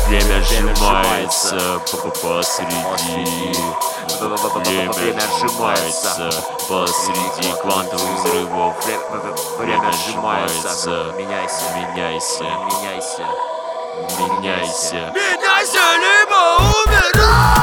Время сжимается посреди. Время сжимается посреди квантовых взрывов. Время сжимается. Меняйся, меняйся, меняйся, меняйся. Меняйся, либо умирай!